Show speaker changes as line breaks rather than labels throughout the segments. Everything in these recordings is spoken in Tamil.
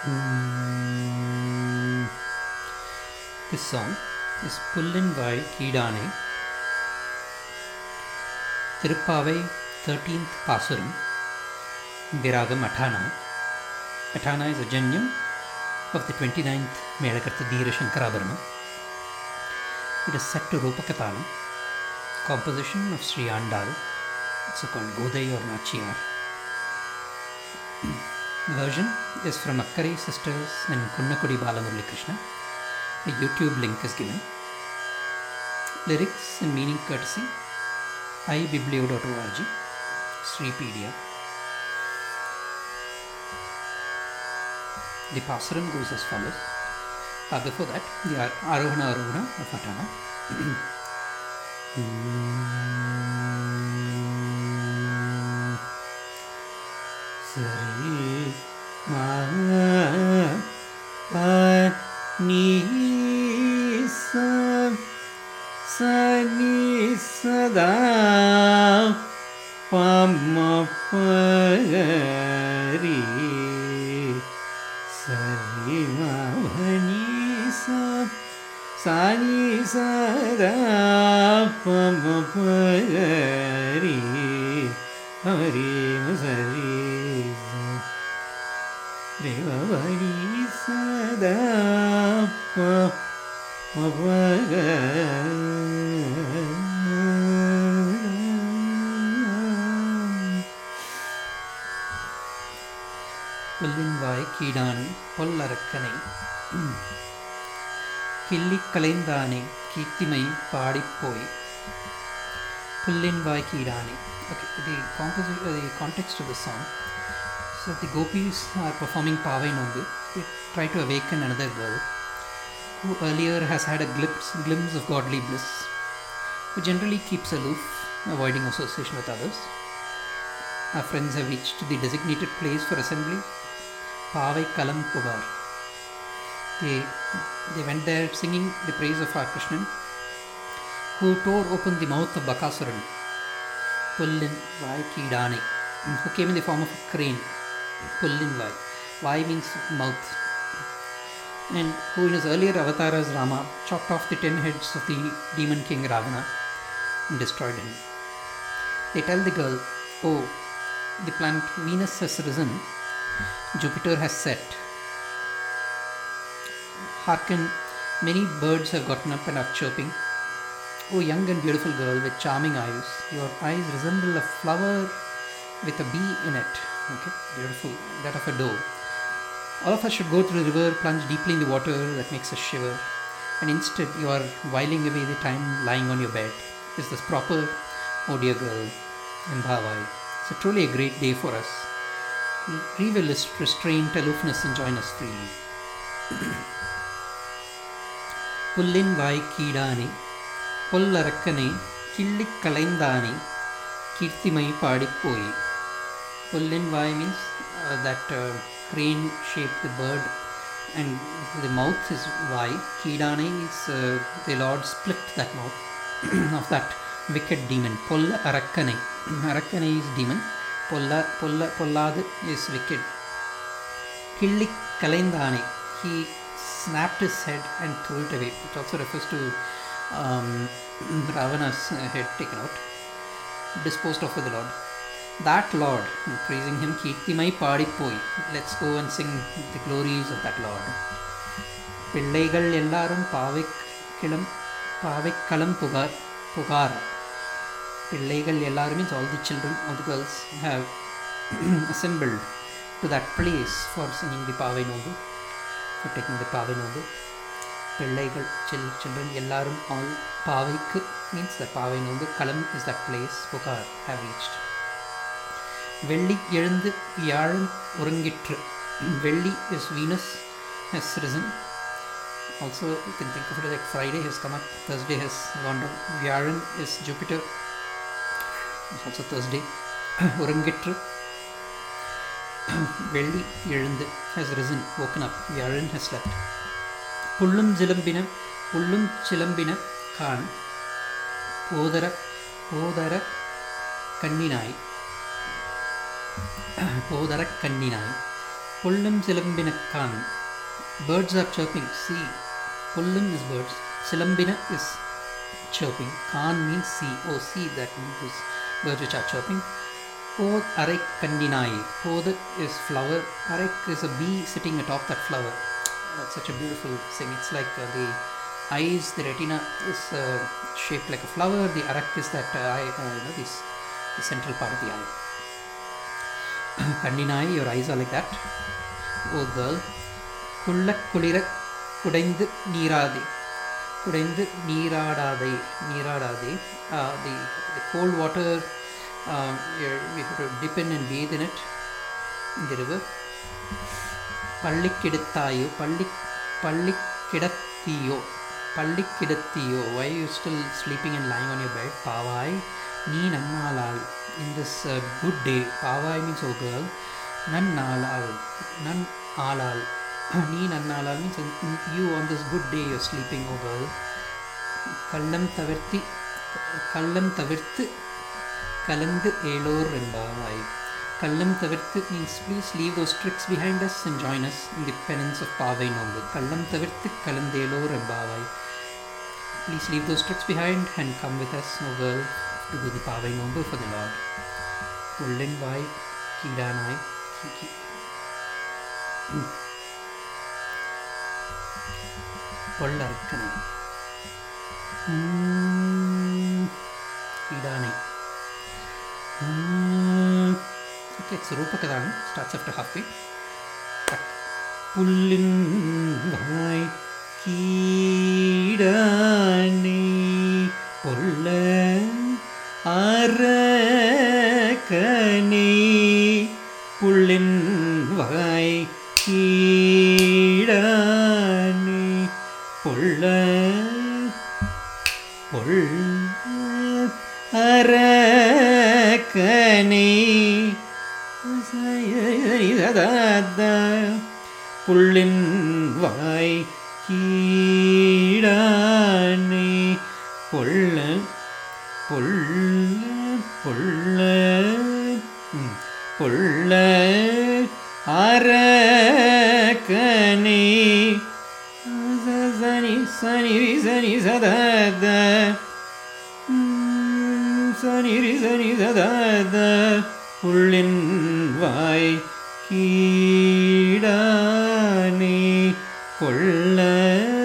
This song is Pullinvai Keedane, Tirupavai 13th Pasuram, Viragam Atana. Atana is a janyam of the 29th Melakartha Dheera Shankarabharana. It is set to Rupakatana, composition of Sri Andal, also called Godai or Nachiyar. The version is from Akkare Sisters and Kunnakudi Balamurali Krishna. A YouTube link is given. Lyrics and meaning courtesy ibiblio.org, Sripedia. The Pasuram goes as follows. Before that, the Arohana of Atana. Sari ma pa ni sa ni sada pa ma pa ri sari ma pa ni sa ni sada pa ma pa ri hari sari Devavani sada pa ma Pullinvai Keedane Pollarakkane Killi Kalendane Keerthimai Paadippoi Pullinvai Keedane. Okay, the context of the song. So the gopis are performing Pavai Nondu. They try to awaken another girl who earlier has had a glimpse of godly bliss, who generally keeps aloof, avoiding association with others. Our friends have reached the designated place for assembly, Pavai Kalam Pugar. They went there singing the praise of our Krishnan, who tore open the mouth of Bakasuran, Pullinvai Keedane, who came in the form of a crane. Pullinvai. Vai means mouth. And who in his earlier avatars Rama chopped off the 10 heads of the demon king Ravana and destroyed him. They tell the girl, oh, the planet Venus has risen, Jupiter has set. Hearken, many birds have gotten up and are chirping. Oh, young and beautiful girl with charming eyes, your eyes resemble a flower with a bee in it. Okay, beautiful, that of a doe. All of us should go to the river, plunge deeply in the water that makes us shiver, and instead you are whiling away the time lying on your bed. Is this proper? Oh dear girl, Embhavai. It's truly a great day for us. Reveal restraint, aloofness, and join us freely. Pullinvai Keedane Pollarakkane Killi Kalendane Keerthimai Paadippoi. Pullinvai means that crane-shaped bird, and the mouth is Vai. Keedane is the Lord split that mouth of that wicked demon. Pollarakkane. Arakkane is demon. Pollad is wicked. Killi Kalendane. He snapped his head and threw it away. It also refers to Ravana's head taken out, disposed of with the Lord. That Lord, praising him, Keerthimai Paadippoi. Let's go and sing the glories of that Lord. Pillaigal ellarum Pavaikalam Pugar. Pillaigal ellarum means all the children, all the girls have assembled to that place for singing the Pavai Nondu, for taking the Pavai Nondu. Pillaigal, children, ellarum, all. Pavaik means the Pavai Nondu. Kalam is that place, Pugar, have reached. Velli எழுந்து வியாழன் உறங்கிற்று. Velli is Venus has risen. Also you can think of it like Friday has come up, Thursday has gone down. Vyaran is Jupiter. It's also Thursday. உறங்கிற்று. Velli எழுந்து has risen, woken up. Vyaran has slept. புள்ளும் சிலம்பின Khan போதர கண்ணினாய் Pullum silambinakkan. Birds are chirping. See, pullum is birds. Silambina is chirping. Kan means sea. Oh, sea, that means birds which are chirping. Pod arai kandinai. Pod is flower. Arak is a bee sitting atop that flower. That's such a beautiful thing. It's like the eyes, the retina is shaped like a flower. The arak is that eye, this the central part of the eye. Kandinai, your eyes are like that. Oh girl. Kulla kulira kudaindu neerade. Kudaindu neeradade. Neeradade. The cold water, we have to dip in and bathe in it, in the river. Pallikkidattayo. Pallikkidattiyo. Pallikkidattiyo. Why are you still sleeping and lying on your bed? Pavai. Nee nannalal. In this good day. Pavai means oh girl. Nannalal. Nannalal. Nee nannalal means you on this good day you're sleeping, oh girl. Kallam tavirthu kalandu elor embavai. Kallam tavirthu means please leave those tricks behind us and join us in the penance of Pavai Nongu. Kallam tavirthu kalandu elor embavai. Please leave those tricks behind and come with us, oh girl, to do the Pavai Nongu for the Lord. Pullen vai kidanai. Pollarkanai. Kidanai. Okay, it's Rupakadanu, starts after halfway. Pullin vai kidane pulla arakane. Pullin vai kidane pulla arakane. Pullin vai kidane pulla arakane. Sani sadada. Sani sadada. Pullin vai kidane pulla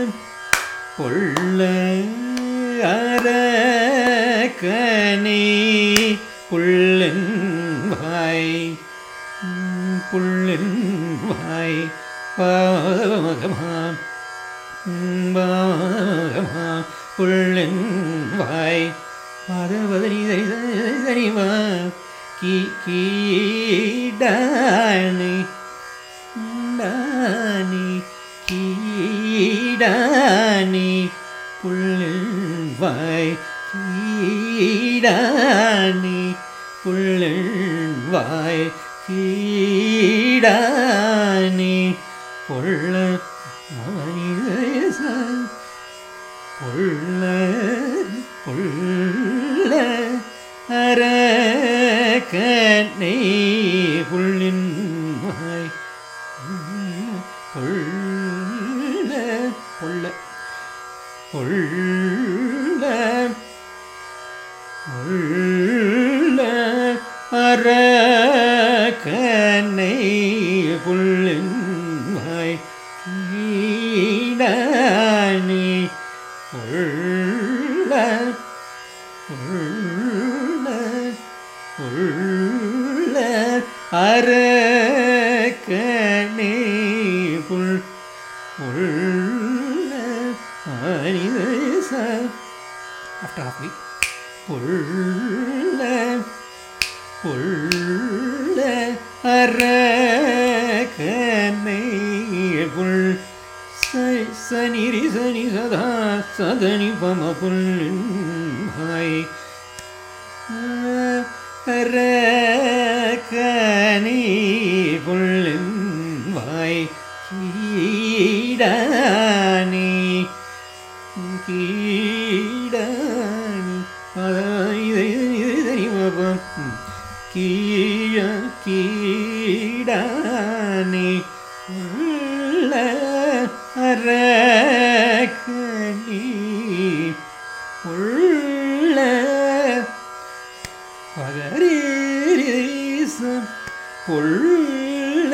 arakane. Pullin vai pavagama pullin vai madavadani daniva kidane kidane pullin vai kidane pullin vai kidane pulla arakane. Pullin vai arakane. Pullin vai kidane pulla arakane. After half week, pulla arakane. Pull sani sada sadani pama pullin vai arakane. Pullin vai kidane kidane உள்ள அரக்கனி உள்ள பகரீசம் உள்ள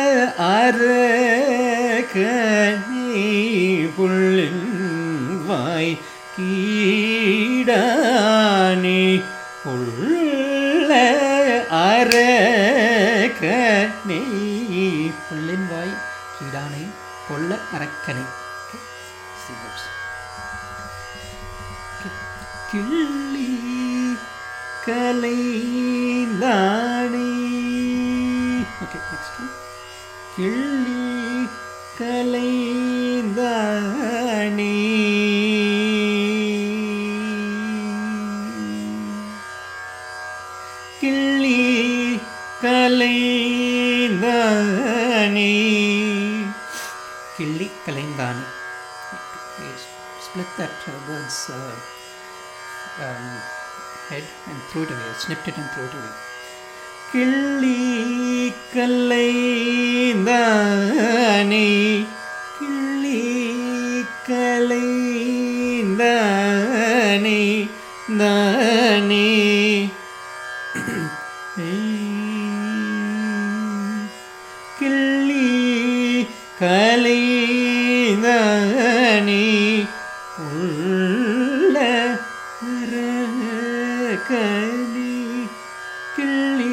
அரக்கனி புள்ளின் வாய் கீடானி உள்ள அரக்கனை புள்ளின் வாய் கீடானை கொள்ள அரக்கனை. கிள்ளி கலைந்தானே. ஓகே, நெக்ஸ்ட் கிள்ளி கலைந்தானே. கிள்ளி கலைந்தானே. கிள்ளி கலைந்தானே. Split that bird's head and throw it away. Snipped it and throw it away. கிள்ளி கலைந்தானே. கிள்ளி கலைந்தானே. தானே கிள்ளி கலைந்தானே. உள்ள அரக்கனி கிள்ளி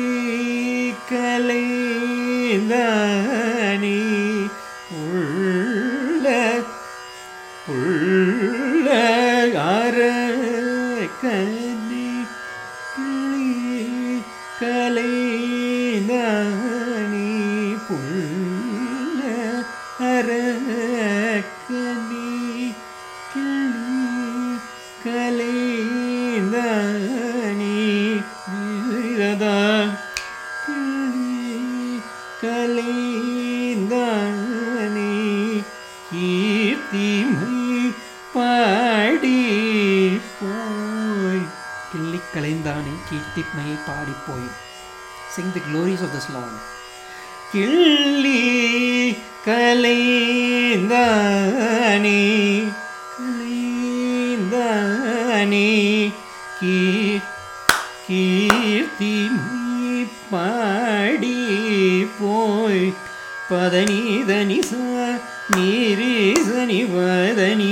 கலைந்தானே. உள்ள அரக்கனி கிள்ளி கலைந்தானே. புள்ள அரக்கனி கிள்ளி கலைந்தானே. கிள்ளி கலைந்தானே. கீர்த்திமை பாடி போய். கிள்ளி கலைந்தானே கீர்த்திமையை பாடி போய். Sing the glories of this Lord. கிள்ளி கலைந்தானே. கலைந்தானே. கீர்த்திமை பாடி போய். பதனி தனி ச நீரி சனி வதனி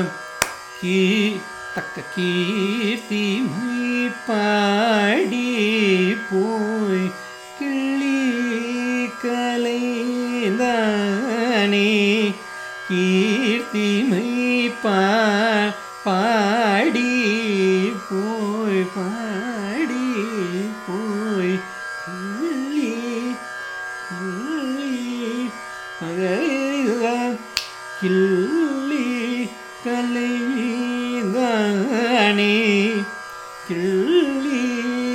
தக்க கீர்த்திமை பாடி போய். கிள்ளி கலைந்தானே. கீர்த்திமை பாடி போய். பாடி போய். கிள்ளி கிள்ளி கலைந்தானே. கிள்ளி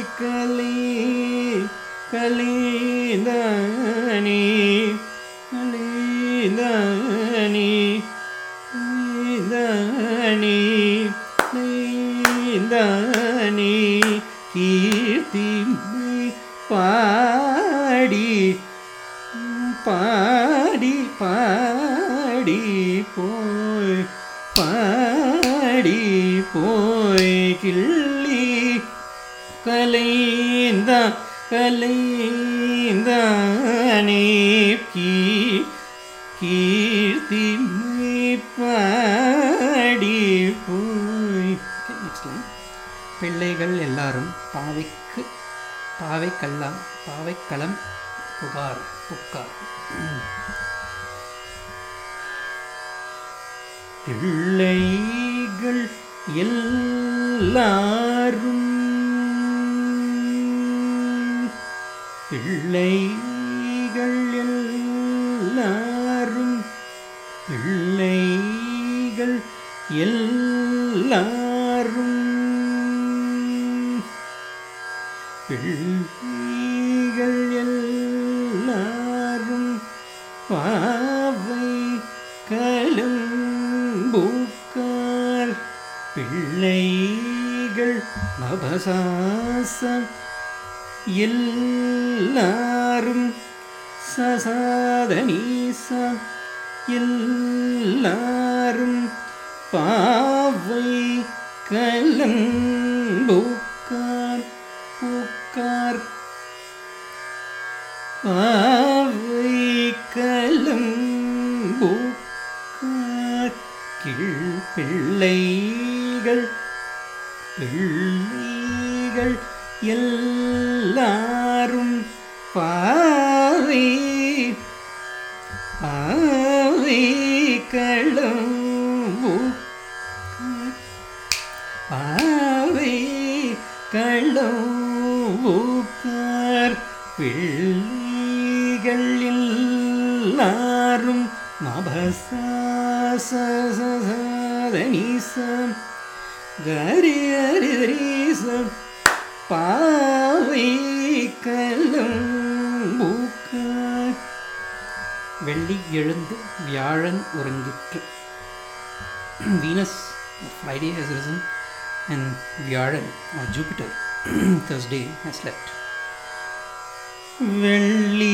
கலைந்தானே. கலைந்தானே. கலைந்தானே. கீர்த்திமை பாடி பாடி பாடி போய். பாடி போய். கிள்ளி கலைந்தானே. கீர்த்திமை பாடி போய். Next line. பிள்ளைகள் எல்லாரும் பாவைக்களம் புகார். பிள்ளைகள் எல்லாரும் பிள்ளைகள் எல்லாரும் பிள்ளைகள் எல்லாரும் பிள்ளைகள் எல்லாரும் பாவை கலம்பூக்கார் பிள்ளைகள் நபசாசம் எல்லாரும் சசாதனீச எல்லாரும் பாவை கலம்பூக்கார் பூக்கார் பாவை கலம்பூக்கார் பிள்ளைகள் பிள்ளைகள் எல்லாரும் பாவை பாவை கலம்பூக்கார் பாவை கலம்பூக்கார் பிள்ளைகள் எல்லாரும் மபசாசதனீசம் கரி ஹரிதரீசம் பாவை கலம்பூக்கார். வெள்ளி எழுந்து வியாழன் உறங்கிற்று. Venus, Friday has risen and Vyaran or Jupiter, Thursday has slept. வெள்ளி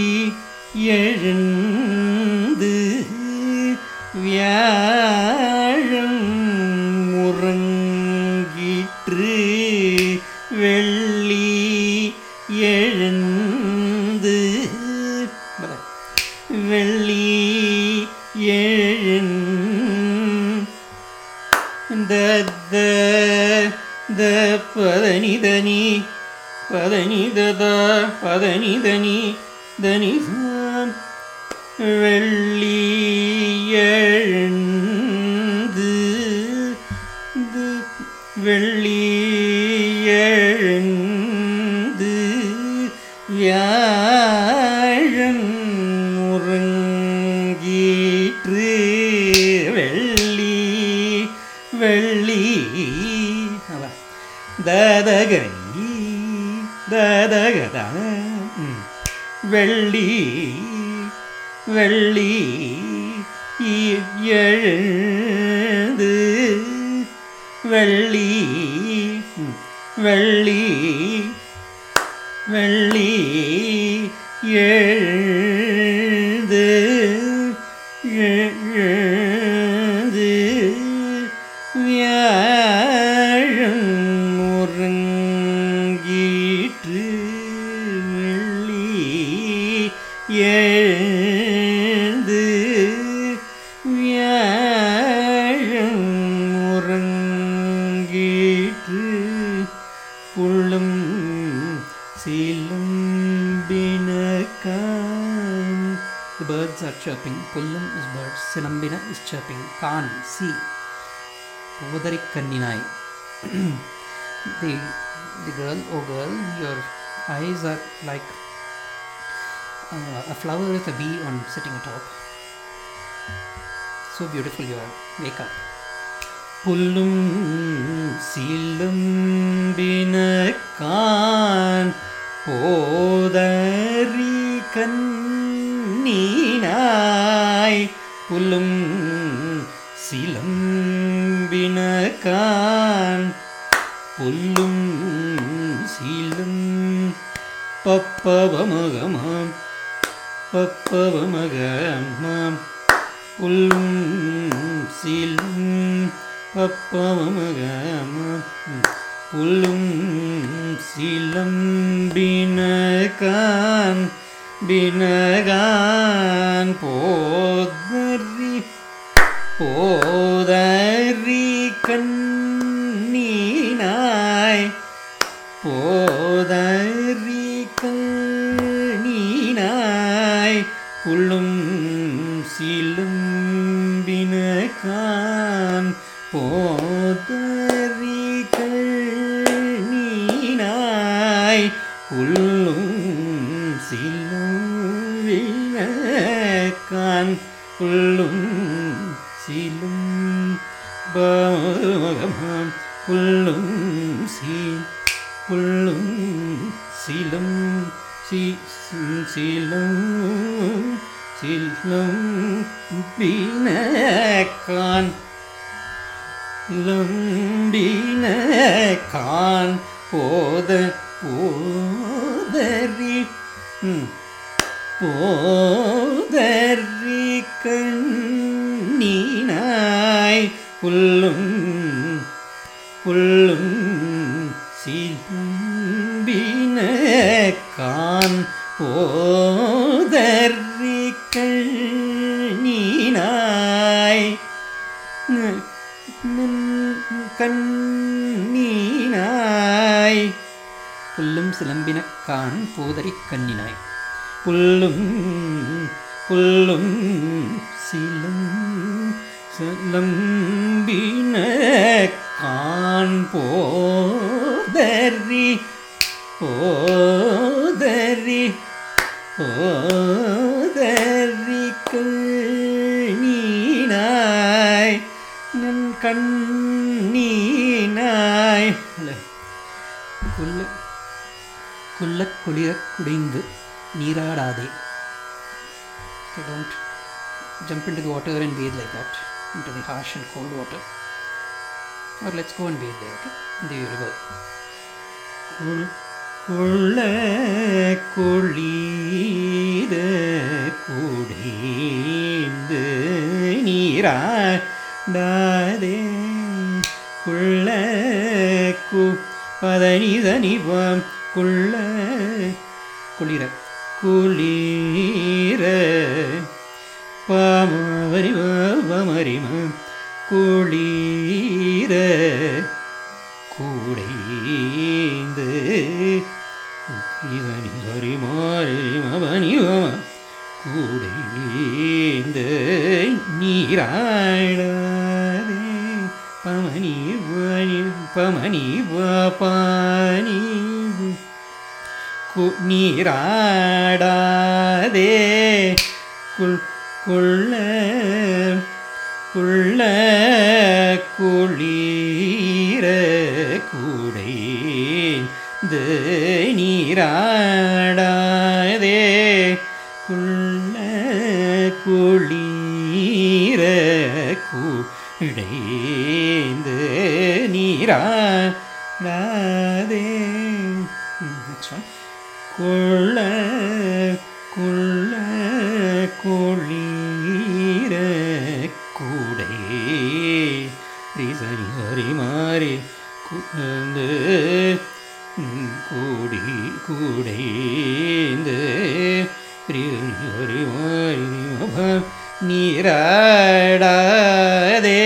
எழுந்து வியாழன் உறங்கிற்று. வெள்ளி எழுந்து வெள்ளி எழுந்த பதனிதனி பதனிதத பதனிதனி தனிசாம் வெள்ளி எழுந்து வெள்ளி எழுந்து வியாழன் உறங்கிற்று. வெள்ளி வெள்ளி ததகரி ததகத வெள்ளி வெள்ளி எழுந்து வெள்ளி வெள்ளி வெள்ளி எழுந்து எழுந்து வியாழன் உறங்கிற்று. வெள்ளி எழுந்து வியாழன் உறங்கிற்று. புள்ளும் சிலம்பினக்கான். The birds are chirping. Pullum is birds. Silambina is chirping. Kaan, sea. Podarikkanninai. The girl, oh girl, your eyes are like a flower with a bee on sitting atop. So beautiful you are. Wake up. Pullum silambinakkan podarikkanninai. Pullum silambinakkan புல்லும் சீலும் பப்பவமகமாம் பப்பவமகமாம் புல்லும் சீலும் பப்பவமகமாம் புல்லும் சீலம் பினகான் பினகான் போதரி போதரி கண்ணீனாய் போதரி கண்ணீனாய் புல்லும் சீலும் பினகான் போதரி கண்ணீனாய் புல்லும் சீலும் பினகான் புல்லும் சீலும் பமகமாம் புல்லும் புல்லும் சீலம் சீலம் சீலம் பினகான் லம்பினகான் போதரி போதறி கண்ணினாய் புல்லும் புல்லும் சிலம்பின கான் போதறி கண்ணினாய் கண்ணினாய் புல்லும் சிலம்பினக்கான் போதறி கண்ணினாய் புல்லும் புல்லும் சிலம்பினக்கான் போதறி போதறி போதறி கண்ணினாய் நன் கண்ணினாய் குல்ல குல்ல குளிர குடிந்து நீராடாதே. So don't jump into the water and bathe like that, into the harsh and cold water. Or let's go and bathe there, okay? In the river. குள்ள குளிர குடிந்து நீராடாதே. குள்ள பதனி தனிவம் குள்ள குளிர குளிர பாமரி பமரிம குளிர கூடைந்து இதனி சரி மாறி மபனி கூடைந்து நீராடாதே. பமனி பமனி பானி நீராடாதே. குள்ள குள்ள குளிர கூடைந்து நீராடாதே. குள்ள குளிர கூடைந்து நீராடாதே. Next one. குள்ள குள்ள குளிர கூடை ரீசரி ஹரி மாறி குந்து கூடி கூடைந்து ஹரி மாறி நீராடாதே.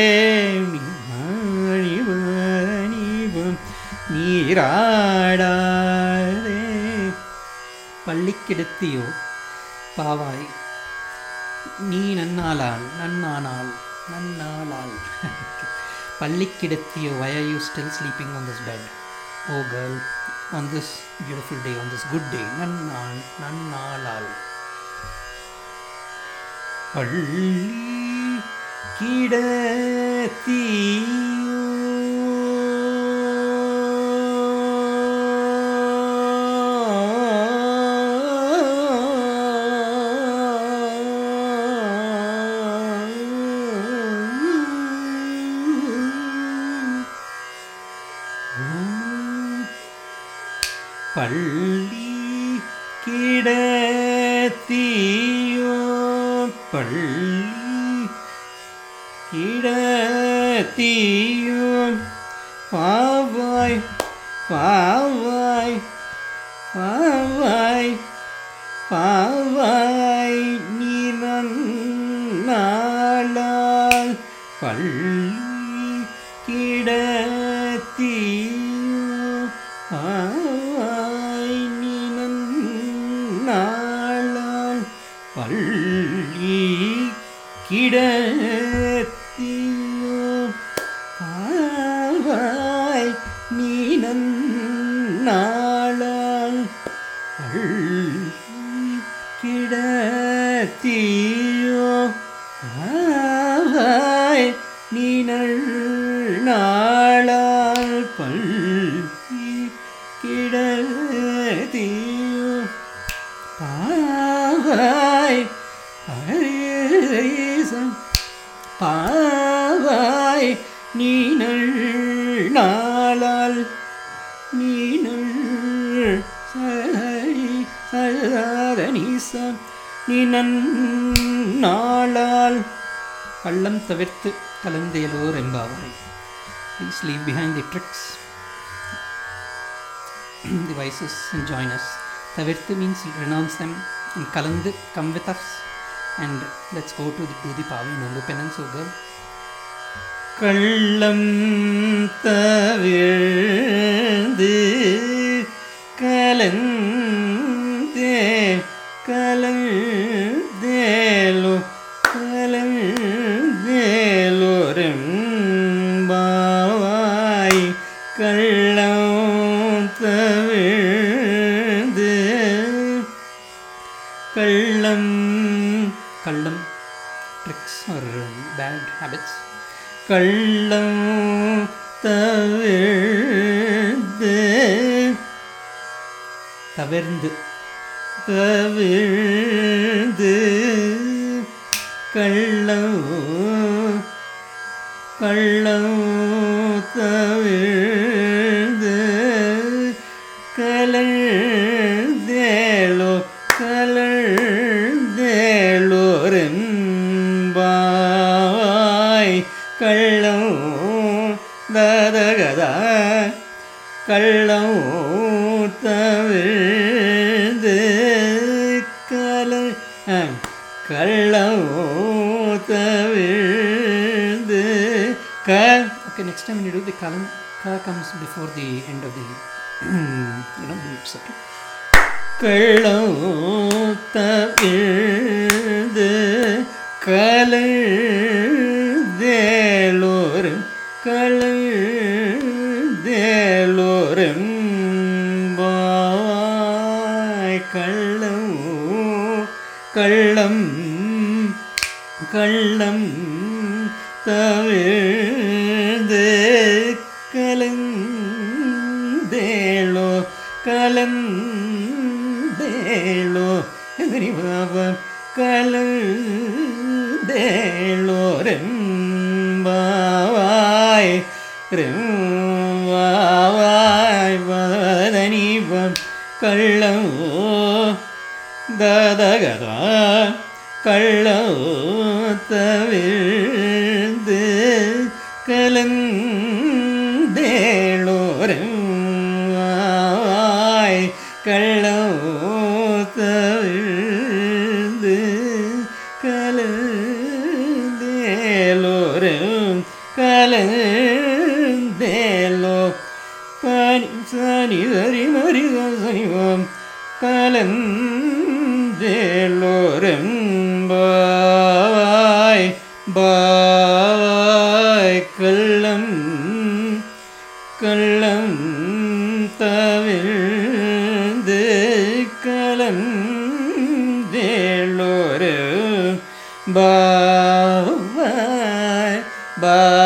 நீராடாதே. பள்ளிக்கெடுத்தியோ பாவாய் நீ நன்னாளாள் நன்னானாள் நன்னாளாள். பள்ளிக்கெடுத்தியோ, why are you still sleeping on this bed? Oh girl, on this beautiful day, on this good day, நன்னாள் நன்னாளாள். பள்ளிக்கிடத்தியோ பள்ளி கிடத்தியோ பள்ளி கிடத்தியோ பாவாய் பாவாய் பாவாய் பாவாய் நீ நன்னாளாள். பள்ளி கிடத்தியோ பாவாய் நீ நன்னாளாள். பள்ளி கிடத்தியோ பாவாய் நீ நன்னாளாள். பள்ளி கிடத்தியோ பாவாய் நீ நன்னாளாள். பள்ளி கிடத்தியோ பாவாய் பாவாய் நீ நன்னாளாள். நீ சதனீசம் நாளால் கள்ளம் தவிர்த்து கலந்தேலோர் எம்பாவாய். Please leave behind the tricks, the vices, and join us. Tavirthu means renounce them, and kalandu, come with us, and let's go to do the Pavai Nondu penance. So girl, kallam tavirthu kalande kalandelo kalandelo rembavai kallam tavirthu kallam tricks or bad habits. Kallam tavirthu tavirthu kallam tavirthu kalandelo kalandelo rembavai kallam dadagada kallam tavirthu kallam tavirthu okay, next time when you do the kalam, ka comes before the end of the beats. Okay, kallam tavirthu kalandelo kalandelo rembavai kallam tavirthu kalandelo kalandelo rembavai vadanivam kallam dadagada kallam tavirthu kalandelo rembavai kallam tavirthu kalandelo kalandelo pani sani dari mari sani vam kalandelo rembavai bavai kallam tavirthu kalandelo rembavai